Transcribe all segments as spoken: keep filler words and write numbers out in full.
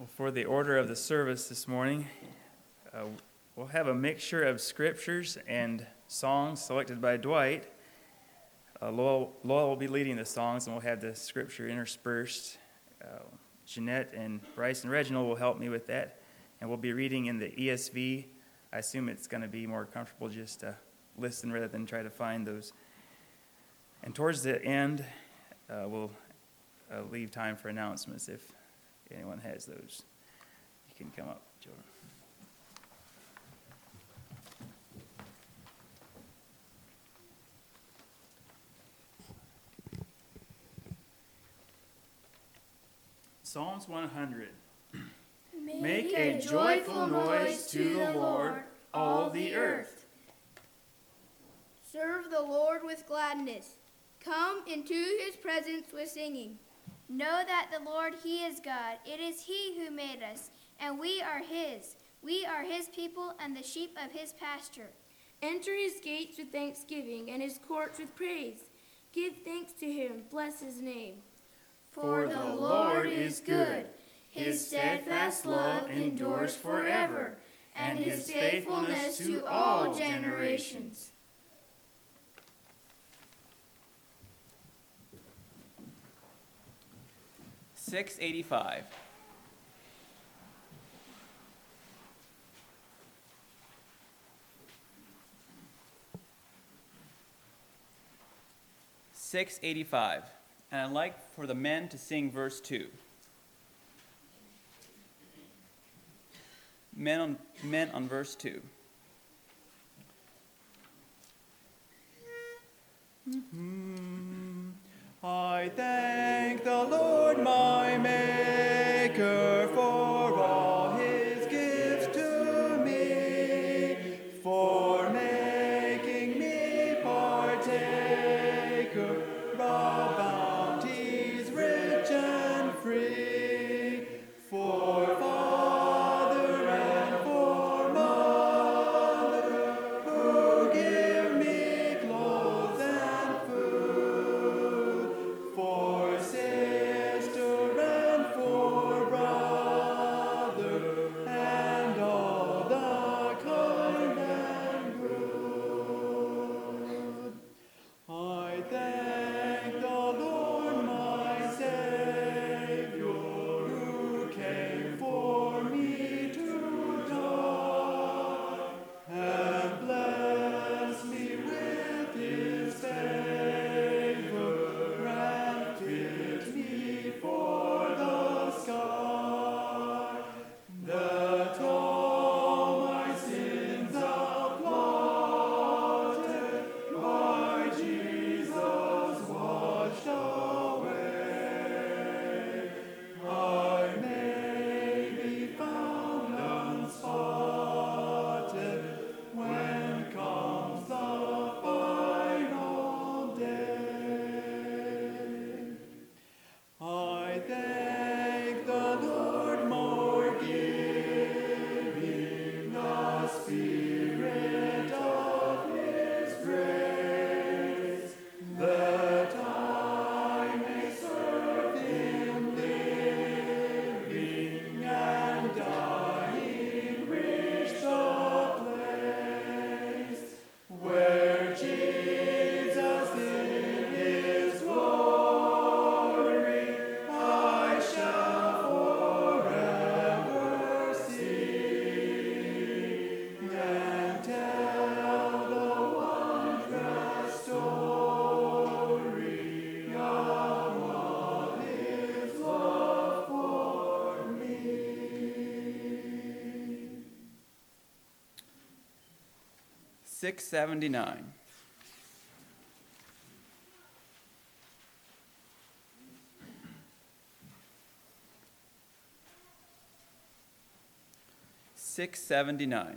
Well, for the order of the service this morning, uh, we'll have a mixture of scriptures and songs selected by Dwight. Uh, Lowell, Lowell will be leading the songs, and we'll have the scripture interspersed. Uh, Jeanette and Bryce and Reginald will help me with that, and we'll be reading in the E S V. I assume it's going to be more comfortable just to listen rather than try to find those. And towards the end, uh, we'll uh, leave time for announcements if anyone has those. You can come up, children. Psalms one hundred. Make, Make a joyful noise to the Lord, all the earth. Serve the Lord with gladness. Come into his presence with singing. Know that the Lord, he is God. It is he who made us, and we are his. We are his people and the sheep of his pasture. Enter his gates with thanksgiving and his courts with praise. Give thanks to him. Bless his name. For the Lord is good. His steadfast love endures forever, and his faithfulness to all generations. six eighty-five. six eighty-five. And I'd like for the men to sing verse two. Men on, men on verse two. Mm-hmm. I thank the Lord my Maker for all his gifts to me, for making me partaker of bounties rich and free, for father and for mother who give me clothes and food, for sister and for brother, and all the kind and good. I thank the Lord my Savior, who came for me to die, and bless me with his favor, and fit me for the sky, that all my sins are blotted by Jesus washed away. I may be found unspotted when comes the final day. I thank the Lord more giving the Spirit of his grace, that I may serve him living and dying, reach the place where Jesus in his glory I shall forever see, and tell the wondrous story of all his love for me. six seventy-nine. six seventy-nine.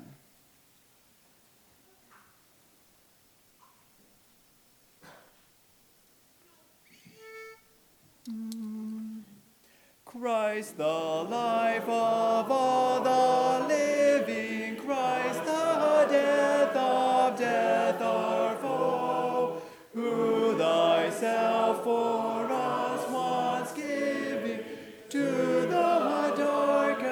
Christ, the life of all the living, Christ, the death of death, our foe, who thyself for us once giving to the dark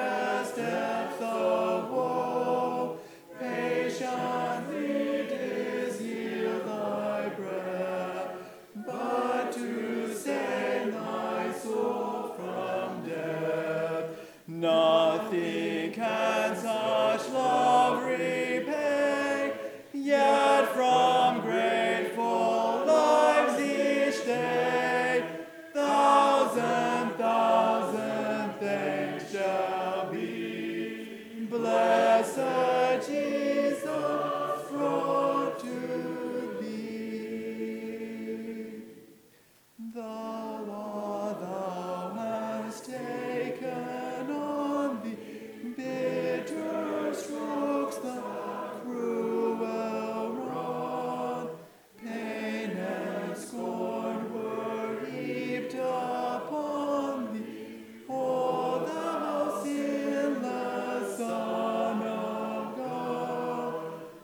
Nothing can such love repay, yet from grateful lives each day, thousand, thousand thanks shall be. Blessed Jesus, brought to thee. Thou art, thou hast taken on thee bitter strokes, the cruel rod. Pain and scorn were heaped upon thee, O thou sinless Son of God.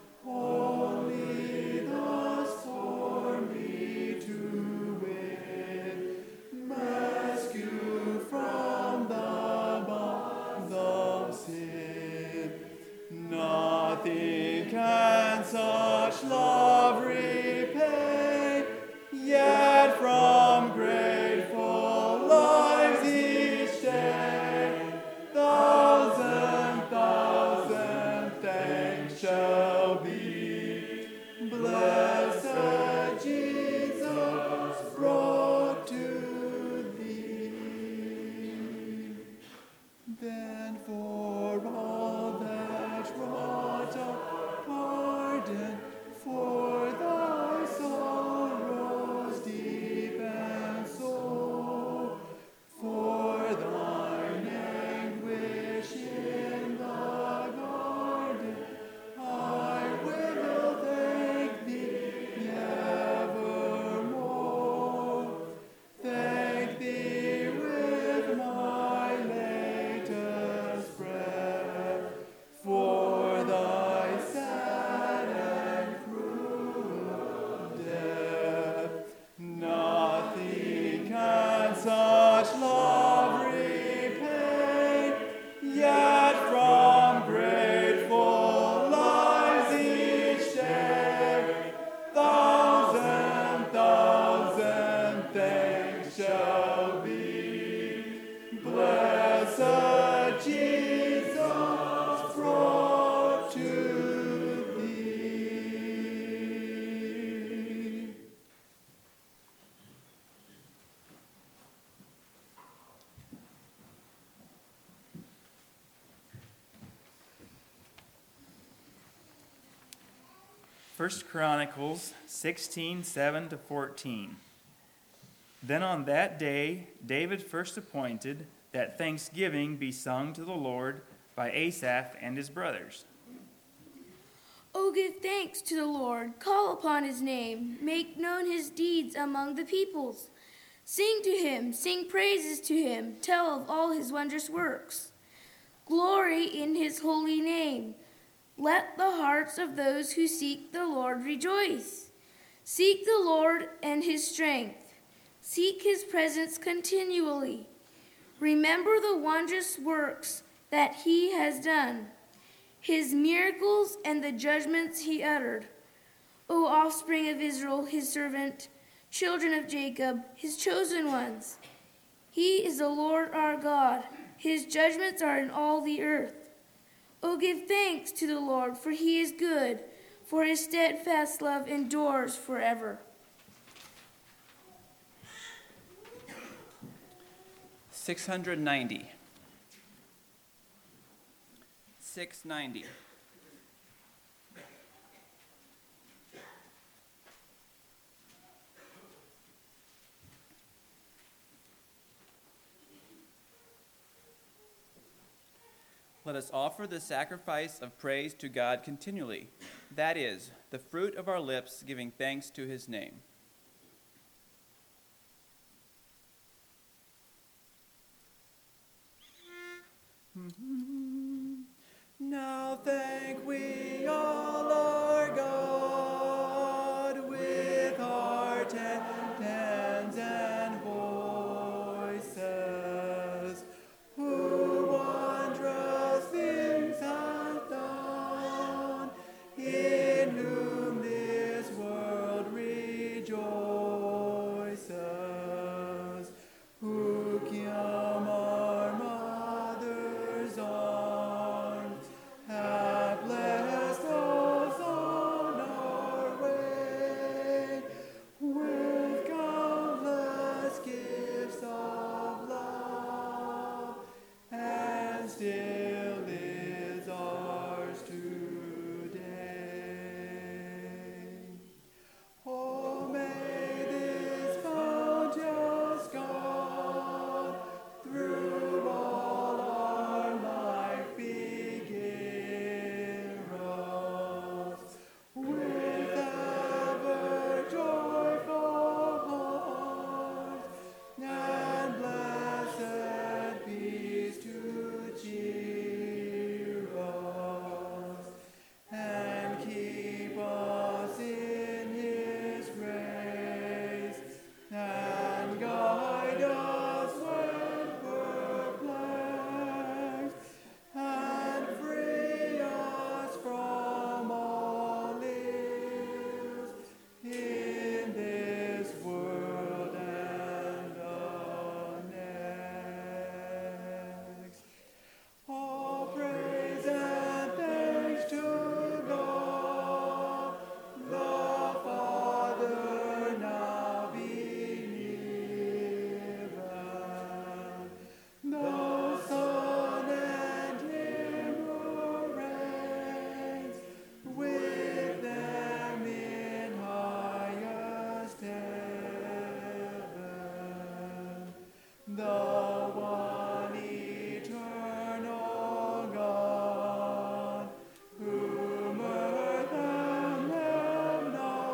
Only thus for me to win rescue from the bonds of sin. Nothing can such love repay, yet from grateful lives each day, thousand, thousand thanks shall be. Blessed Jesus, brought to thee. Then for all that wrought a pardon, for thy sorrows deep and sore, for thine anguish in the garden, I will thank thee evermore. Thank thee with my latest breath, for thy sad and cruel death. Nothing can such love repay, yet from grateful lives each day, thousand, thousand thanks shall be. Blessed Jesus, brought to thee. First Chronicles sixteen, seven to fourteen. Then on that day David first appointed that thanksgiving be sung to the Lord by Asaph and his brothers. O give thanks to the Lord, call upon his name, make known his deeds among the peoples. Sing to him, sing praises to him, tell of all his wondrous works. Glory in his holy name. Let the hearts of those who seek the Lord rejoice. Seek the Lord and his strength. Seek his presence continually. Remember the wondrous works that he has done, his miracles and the judgments he uttered. O offspring of Israel, his servant, children of Jacob, his chosen ones. He is the Lord our God. His judgments are in all the earth. O give thanks to the Lord, for he is good, for his steadfast love endures forever. six hundred ninety. six ninety. Let us offer the sacrifice of praise to God continually, that is, the fruit of our lips giving thanks to his name. Now thank we all our God with heart and hands and voices, who wondrous things hath done, in whom this world rejoices, who came our mother still is ours today. Oh, may this bounteous God through all our life be heroes, with ever joyful hearts, and blessed peace to cheer us, and keep us in His grace, and guide us when perplexed, and free us from all ills in this world and the next. All praise and thanks to God, the Father, now be given, the Son and Him who reigns with them in highest heaven, the one eternal God, whom earth and heaven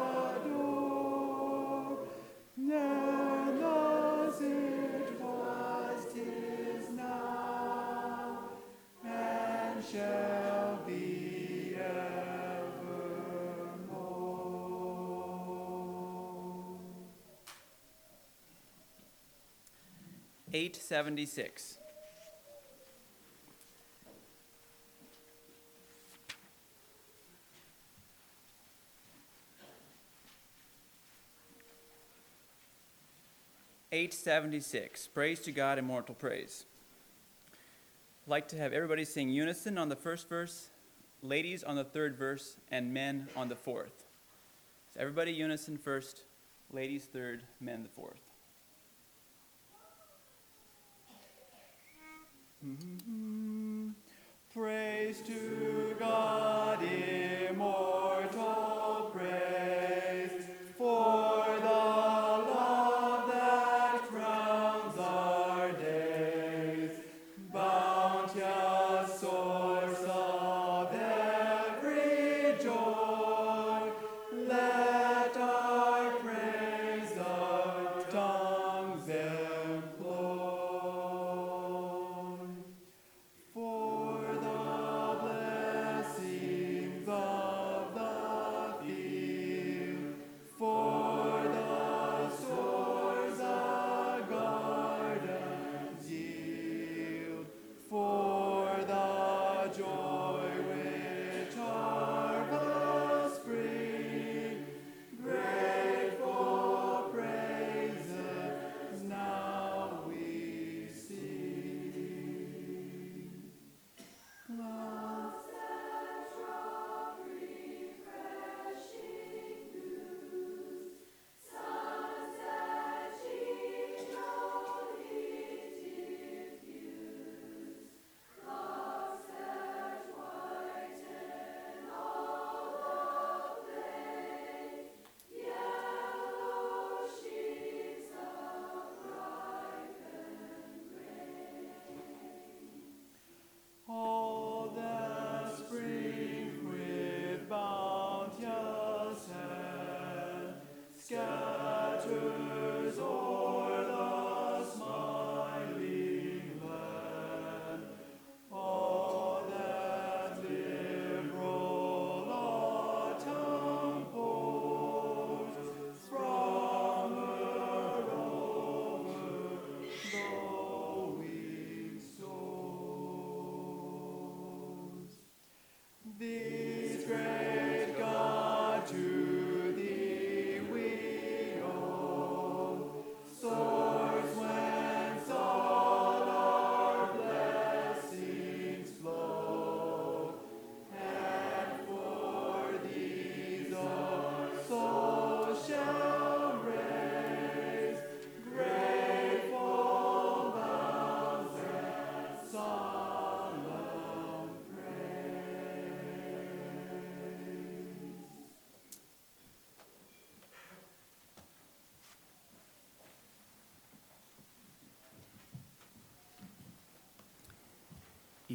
adore, and as it was, 'tis now, and shall be evermore. eight seventy-six. eight seventy-six. Praise to God, immortal praise. I'd like to have everybody sing unison on the first verse, ladies on the third verse, and men on the fourth. So everybody unison first, ladies third, men the fourth. Praise to God, immortal praise, for the love that crowns our days, bounteous source of every joy. Let our praise our tongues employ. For the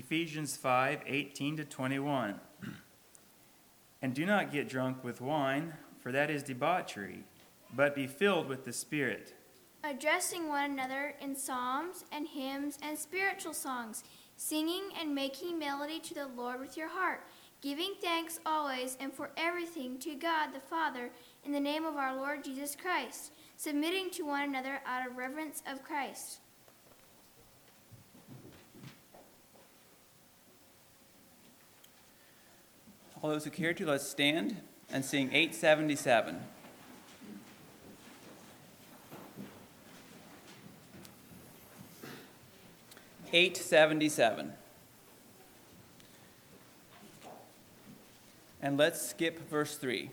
Ephesians five, eighteen to twenty-one. And do not get drunk with wine, for that is debauchery, but be filled with the Spirit, addressing one another in psalms and hymns and spiritual songs, singing and making melody to the Lord with your heart, giving thanks always and for everything to God the Father in the name of our Lord Jesus Christ, submitting to one another out of reverence of Christ. All those who care to, let's stand and sing eight seventy-seven. eight seventy-seven. And let's skip verse three.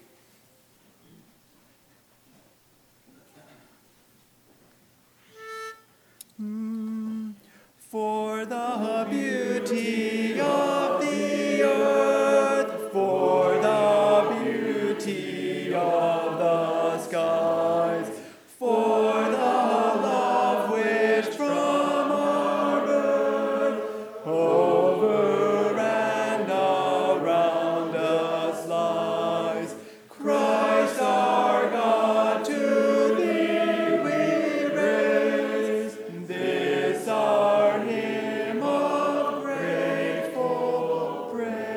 For the beauty of the earth, for the beauty of the skies, for the love which from our birth over and around us lies, Christ our God, to thee we raise this our hymn of grateful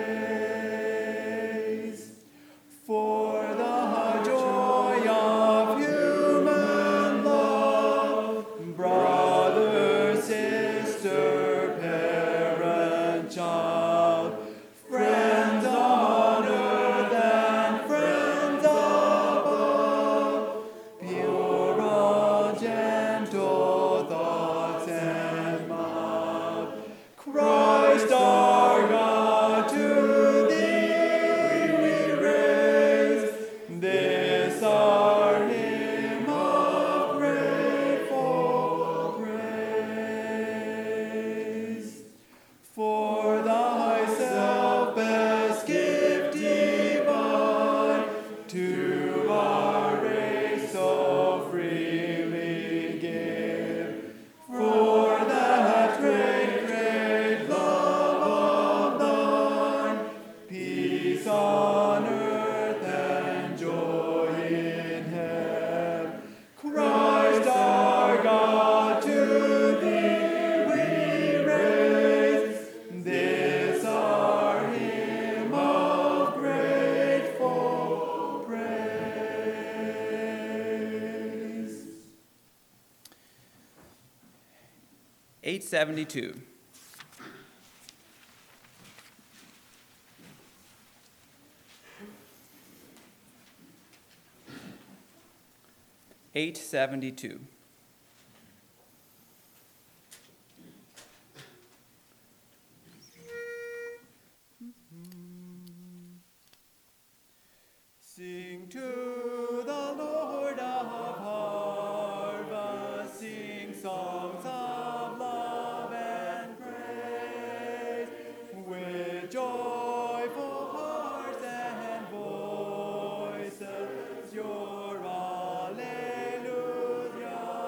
praise. For the joy of human love, brother, sister, parent, child, friends on earth and friends above, pure, gentle thoughts and mild, Christ our God, to thee we raise this our hymn of grateful praise. For thyself best gift divine, to our race so freely give, for that great, great love of thine, peace on earth and joy in heaven, Christ our God, to thee we raise this our hymn of grateful praise. eight seventy-two. eight seventy-two. Sing to the Lord of harvest, sing songs of love and praise, with joyful hearts and voices, your Alleluia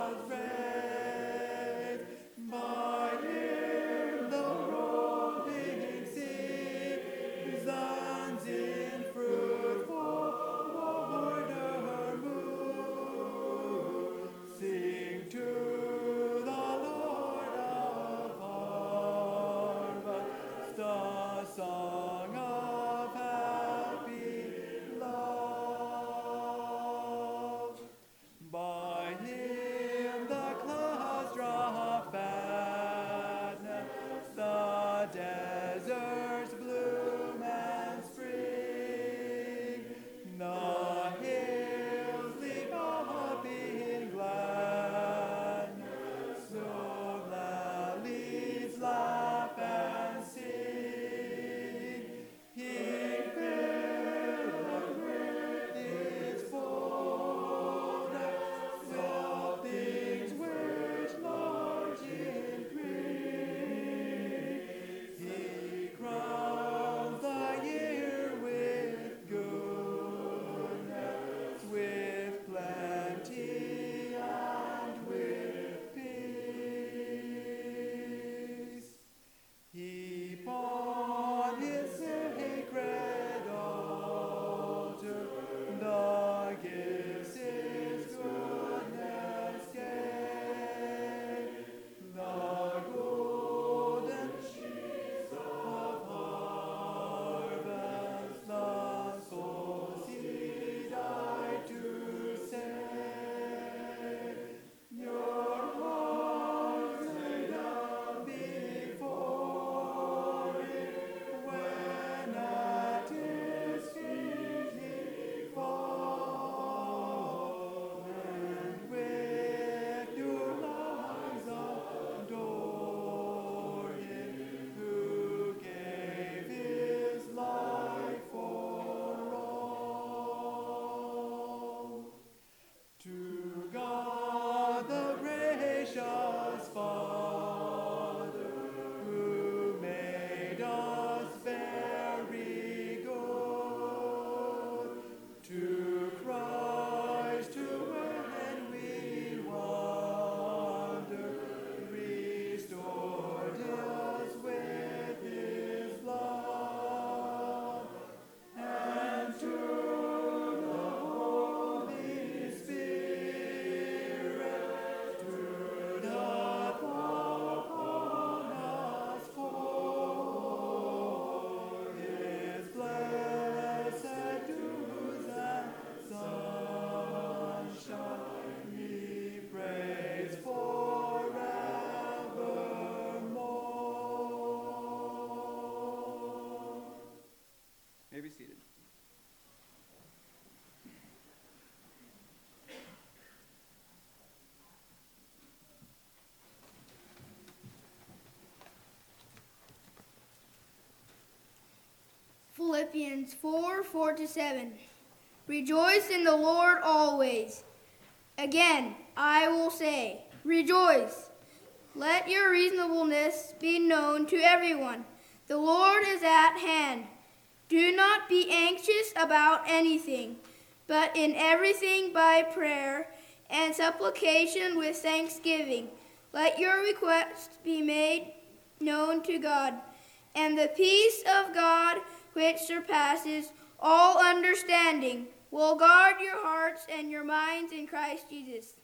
Philippians four, four to seven. Rejoice in the Lord always. Again, I will say, rejoice. Let your reasonableness be known to everyone. The Lord is at hand. Do not be anxious about anything, but in everything by prayer and supplication with thanksgiving, let your requests be made known to God. And the peace of God, which surpasses all understanding, will guard your hearts and your minds in Christ Jesus.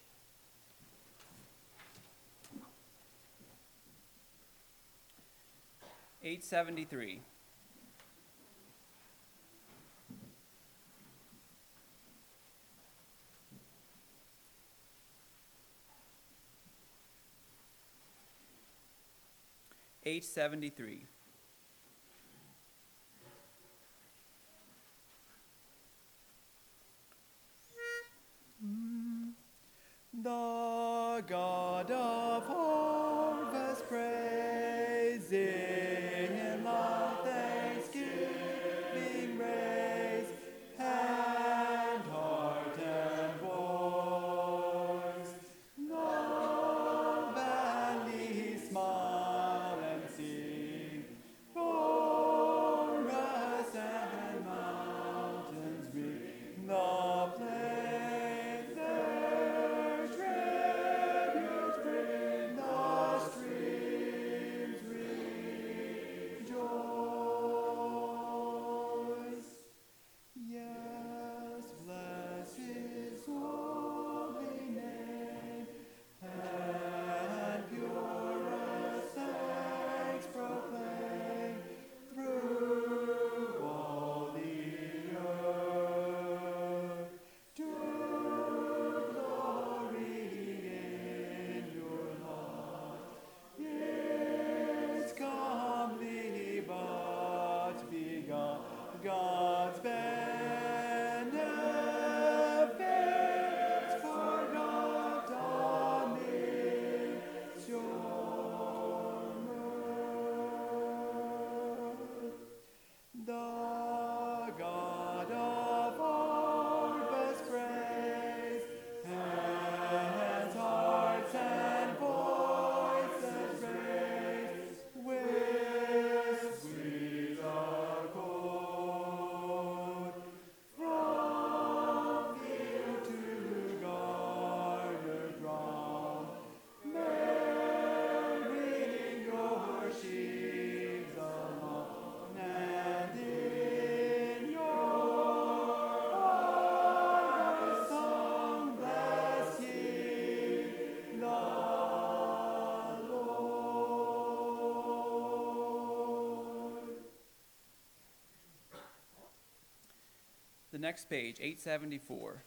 eight seventy-three. eight seventy-three. The God of harvest, praising in loud thanksgiving, raise hand, heart, and voice. The valleys smile and sing, forests and mountains ring, the plains their treasures bring, the streams rejoice. Yes, bless his holy name, and purest thanks proclaim through all the earth. To glory in your lot is comely but begun. God's benefits forgot amidst your mirth. The God of harvest, praise, hands, hearts, and voices raise with sweet accord. From field to garnered ground, bearing your sheaves along, and in your harvest song bless ye the Lord. The next page, eight seventy-four.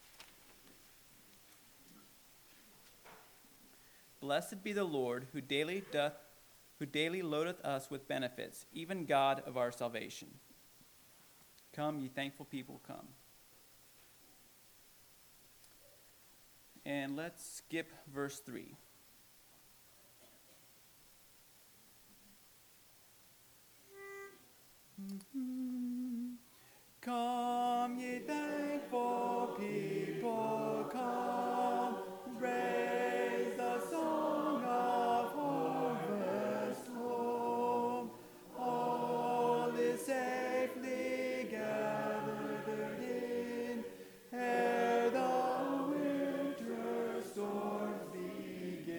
Blessed be the Lord, who daily doth, who daily loadeth us with benefits, even God of our salvation. Come, ye thankful people, come. And let's skip verse three. Come, ye thankful people, come, raise the song of harvest home. All is safely gathered in, ere the winter storms begin.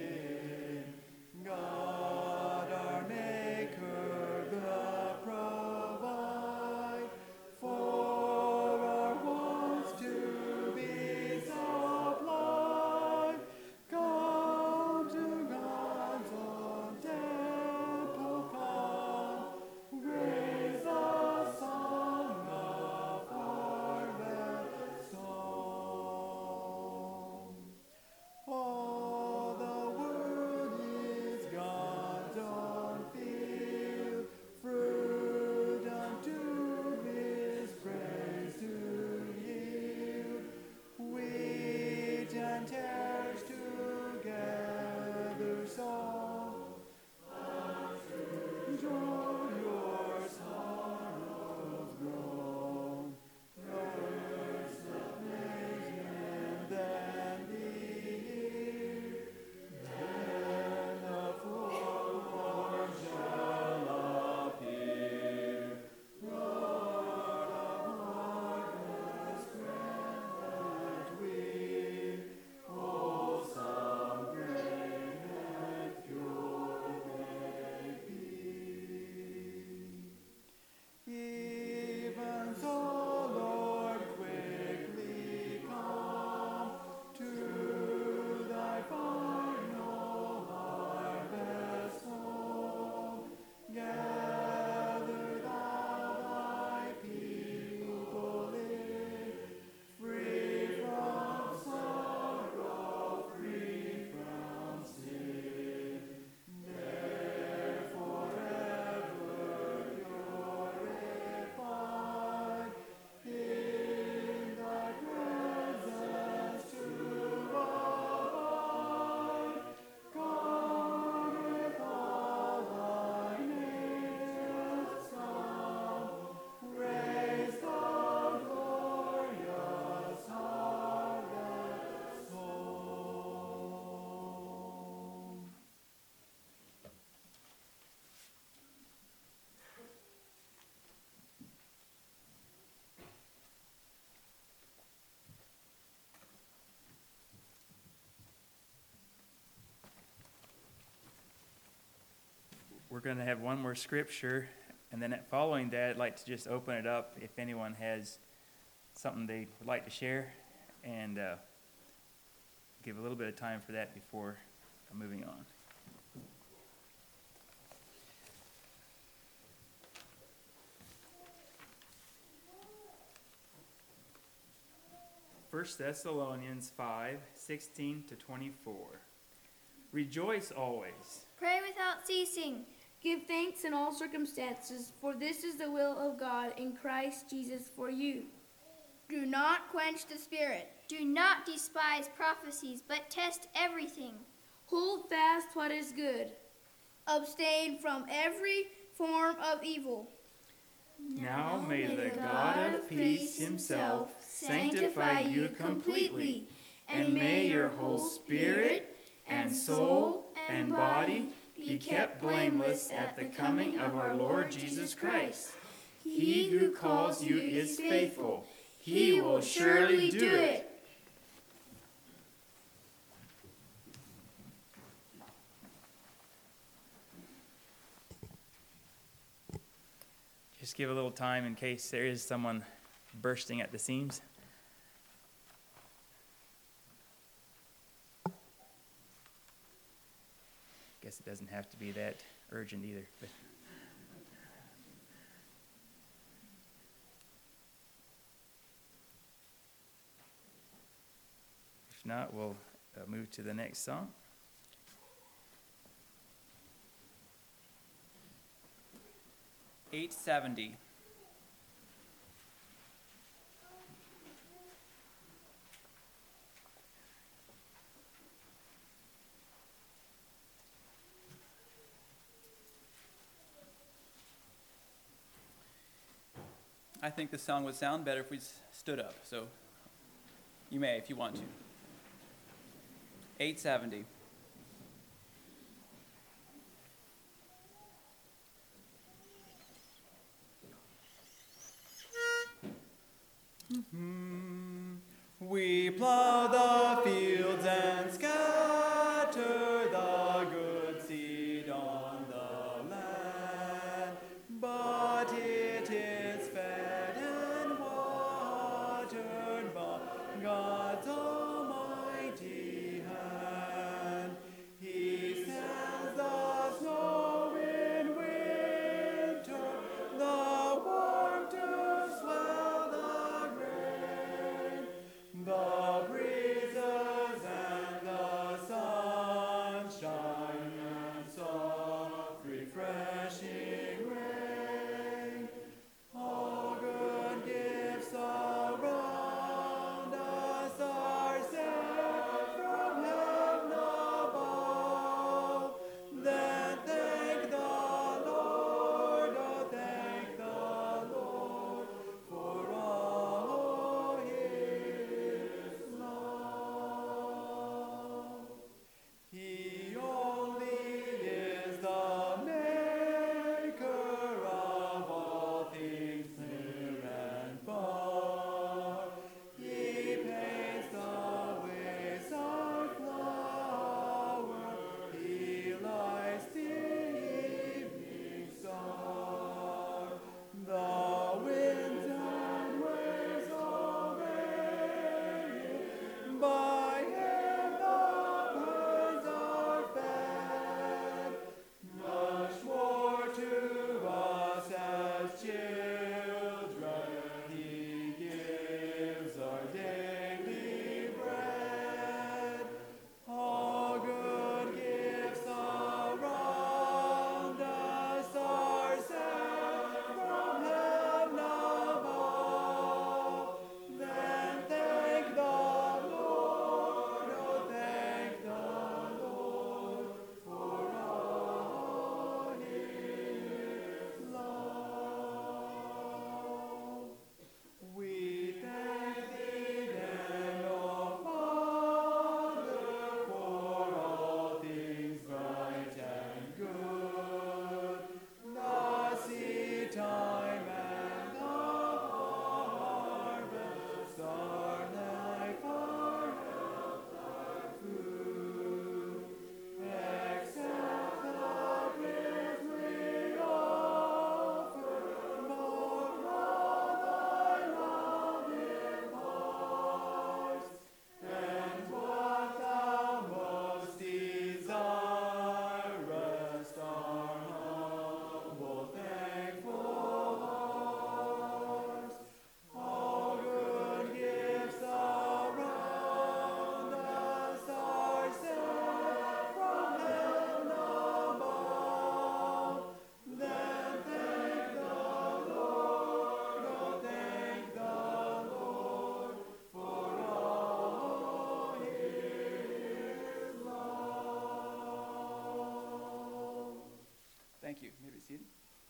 we're going to have one more scripture, and then following that, I'd like to just open it up if anyone has something they would like to share, and uh, give a little bit of time for that before moving on. First Thessalonians five, sixteen to twenty-four. Rejoice always. Pray without ceasing. Give thanks in all circumstances, for this is the will of God in Christ Jesus for you. Do not quench the spirit. Do not despise prophecies, but test everything. Hold fast what is good. Abstain from every form of evil. Now may the God of peace himself sanctify you completely, and may your whole spirit and soul and body be kept blameless at the coming of our Lord Jesus Christ. He who calls you is faithful. He will surely do it. Just give a little time in case there is someone bursting at the seams. Guess it doesn't have to be that urgent either. But if not, we'll uh, move to the next song. eight seventy. I think the song would sound better if we s- stood up, so you may if you want to. eight seventy. We plow the fields and scatter the good seed on the land, but it is fed and watered by God's almighty hand. Thank you. You may be seated.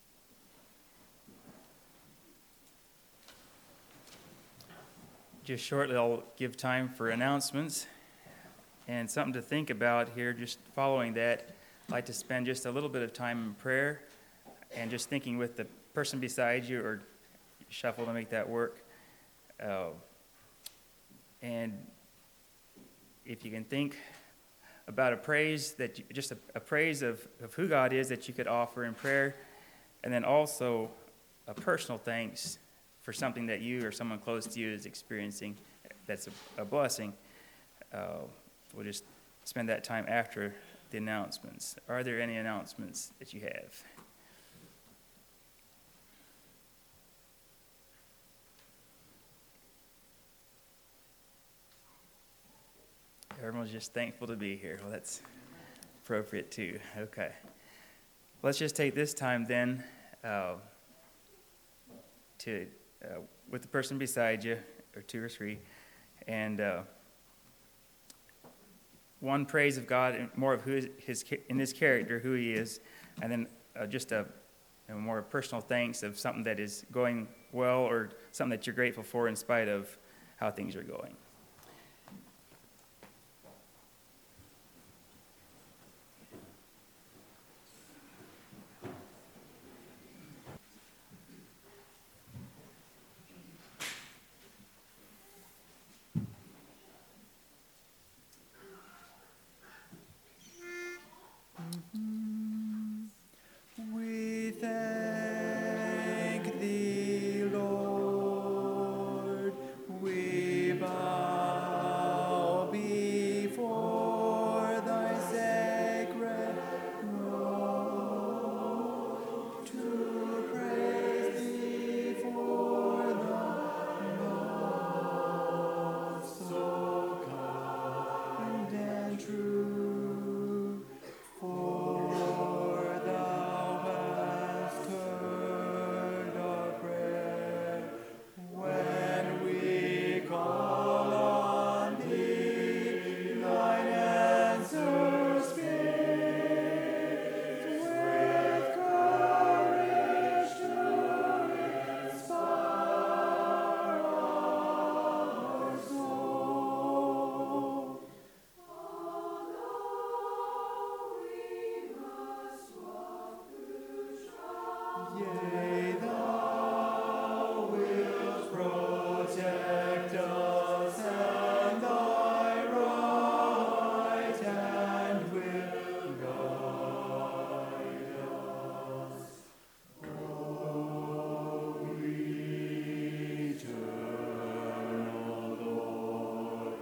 Just shortly, I'll give time for announcements and something to think about here. Just following that, I'd like to spend just a little bit of time in prayer and just thinking with the person beside you, or shuffle to make that work. Uh, and if you can think about a praise that you, just a, a praise of, of who God is that you could offer in prayer, and then also a personal thanks for something that you or someone close to you is experiencing that's a, a blessing. Uh, we'll just spend that time after the announcements. Are there any announcements that you have? Everyone's just thankful to be here. Well, that's appropriate too. Okay. Let's just take this time then uh, to, uh, with the person beside you, or two or three, and uh, one praise of God, and more of who is his in his character, who he is, and then uh, just a, a more personal thanks of something that is going well, or something that you're grateful for in spite of how things are going. We thank thee, Lord. We bow before thy sacred throne to praise thee for thy love so kind and true. For thou hast heard our prayer when we call on thee. Thine answer speaks with courage to inspire our soul. Yea, thou wilt protect us, and thy right hand will guide us. O eternal Lord,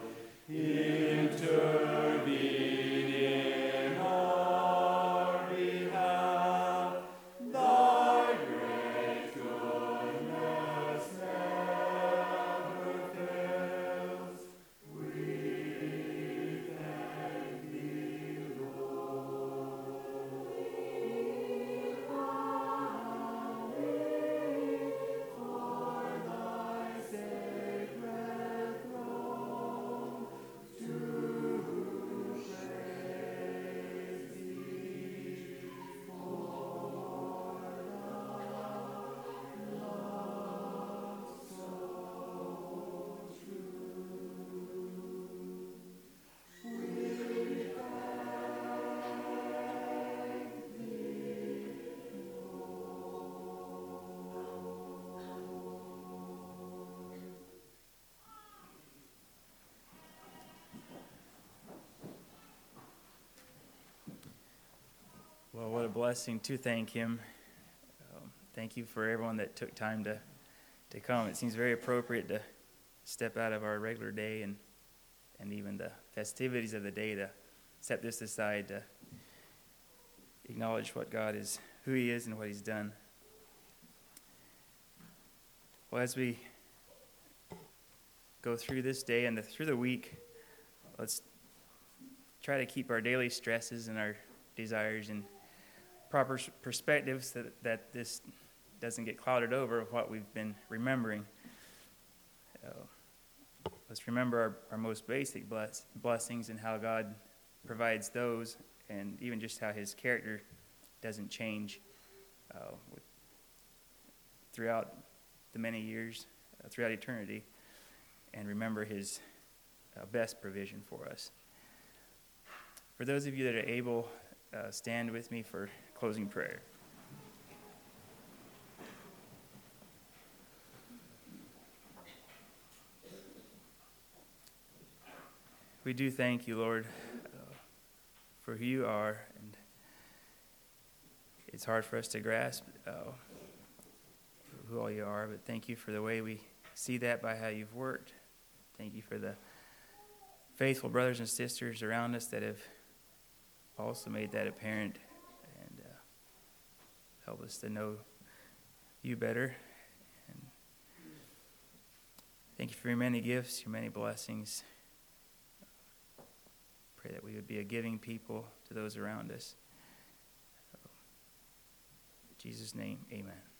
intervene in our behalf. Thy great goodness never fails. We thank thee, Lord. We bow before thy sacred throne to praise thee for Well, what a blessing to thank him. Um, thank you for everyone that took time to, to come. It seems very appropriate to step out of our regular day and, and even the festivities of the day to set this aside to acknowledge what God is, who he is, and what he's done. Well, as we go through this day and the, through the week, let's try to keep our daily stresses and our desires in proper perspective so that, that this doesn't get clouded over what we've been remembering. Uh, let's remember our, our most basic bless, blessings and how God provides those, and even just how his character doesn't change uh, with, throughout the many years, uh, throughout eternity, and remember his uh, best provision for us. For those of you that are able, uh, stand with me for closing prayer. We do thank you, Lord, uh, for who you are, and it's hard for us to grasp uh, who all you are, but thank you for the way we see that by how you've worked. Thank you for the faithful brothers and sisters around us that have also made that apparent and uh, help us to know you better. And thank you for your many gifts, your many blessings. Pray that we would be a giving people to those around us. In Jesus' name, amen.